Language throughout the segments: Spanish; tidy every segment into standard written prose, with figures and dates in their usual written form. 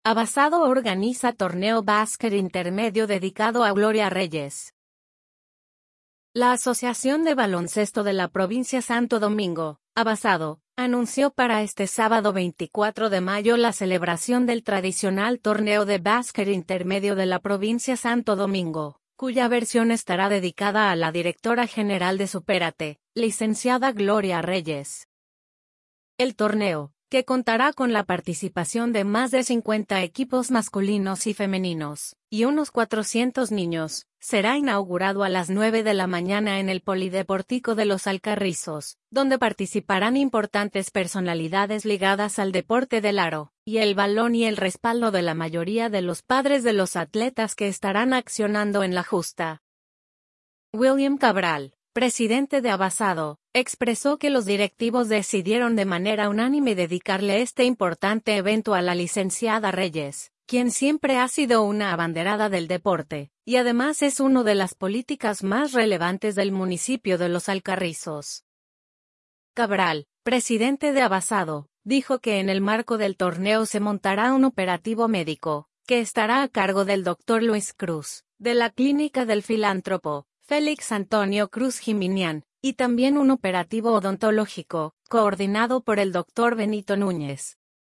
Abasado organiza torneo básquet intermedio dedicado a Gloria Reyes. La Asociación de Baloncesto de la Provincia Santo Domingo, Abasado, anunció para este sábado 24 de mayo la celebración del tradicional torneo de básquet intermedio de la Provincia Santo Domingo, cuya versión estará dedicada a la directora general de Supérate, licenciada Gloria Reyes. El torneo, que contará con la participación de más de 50 equipos masculinos y femeninos, y unos 400 niños, será inaugurado a las 9 de la mañana en el Polideportivo de Los Alcarrizos, donde participarán importantes personalidades ligadas al deporte del aro, y el balón y el respaldo de la mayoría de los padres de los atletas que estarán accionando en la justa. William Cabral, presidente de Abasado, expresó que los directivos decidieron de manera unánime dedicarle este importante evento a la licenciada Reyes, quien siempre ha sido una abanderada del deporte, y además es una de las políticas más relevantes del municipio de Los Alcarrizos. Cabral, presidente de Abasado, dijo que en el marco del torneo se montará un operativo médico, que estará a cargo del Dr. Luis Cruz, de la Clínica del Filántropo, Félix Antonio Cruz Jiminián, y también un operativo odontológico, coordinado por el Dr. Benito Núñez.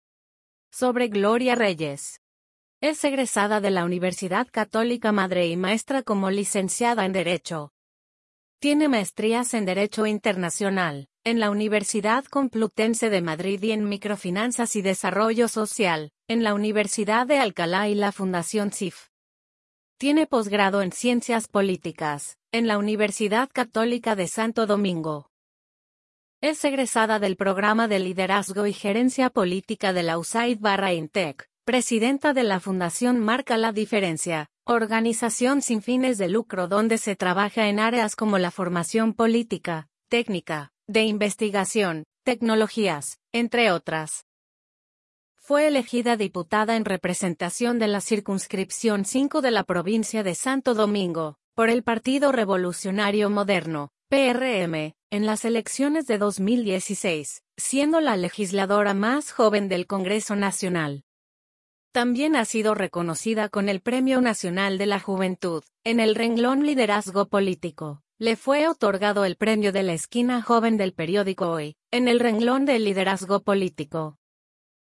Sobre Gloria Reyes. Es egresada de la Universidad Católica Madre y maestra como licenciada en Derecho. Tiene maestrías en Derecho Internacional, en la Universidad Complutense de Madrid y en Microfinanzas y Desarrollo Social, en la Universidad de Alcalá y la Fundación CIF. Tiene posgrado en Ciencias Políticas, en la Universidad Católica de Santo Domingo. Es egresada del Programa de Liderazgo y Gerencia Política de la USAID/INTEC, presidenta de la Fundación Marca la Diferencia, organización sin fines de lucro donde se trabaja en áreas como la formación política, técnica, de investigación, tecnologías, entre otras. Fue elegida diputada en representación de la circunscripción 5 de la provincia de Santo Domingo, por el Partido Revolucionario Moderno, PRM, en las elecciones de 2016, siendo la legisladora más joven del Congreso Nacional. También ha sido reconocida con el Premio Nacional de la Juventud, en el renglón Liderazgo Político. Le fue otorgado el Premio de la Esquina Joven del periódico Hoy, en el renglón de Liderazgo Político.